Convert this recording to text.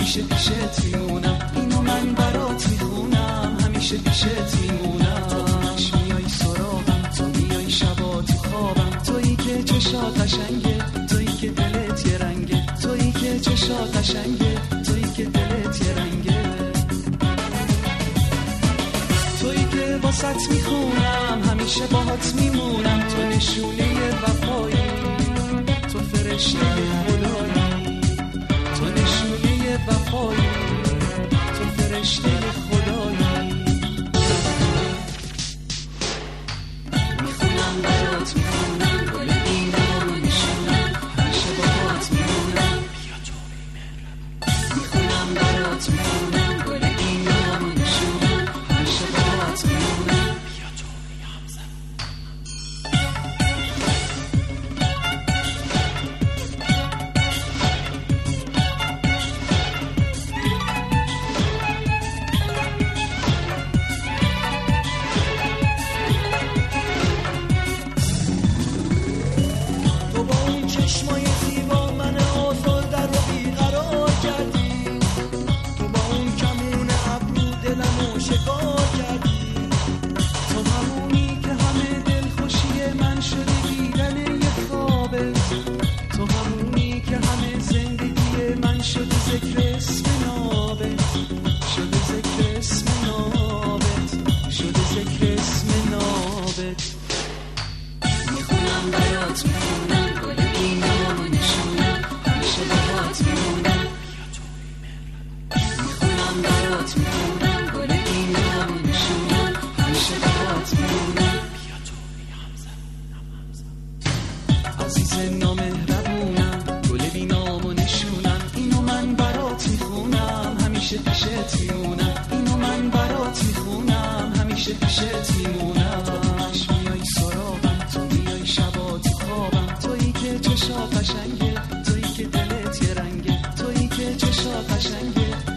همیشه پیشت میمونم، اینو من برات میخونم، همیشه پیشت میمونم. تو همش میای سراغم، تو میای شبا تو خوابم، تویی که چشات قشنگه، تویی که دلت یه رنگه، تویی که چشات قشنگه، تویی که دلت یه رنگه، تویی که واسط میخونم، همیشه باهات میمونم. تو نشونه وفایی، تو فرشته خدایی، تو نشونه وفایی، تو فرشته خدایی. میخونم برات میخونم، گل بینام و نشونم، همیشه باهات میمونم. میخونم برات میخونم، گل بینام و نشونم، همیشه باهات میمونم. پیشت میمونم، اینو من برات میخونم، همیشه پیشت میمونم. تو همش میای سراغم، تو میای شبا تو خوابم، تویی که چشات قشنگه، تویی که دلت یه رنگه، تویی که چشات قشنگه،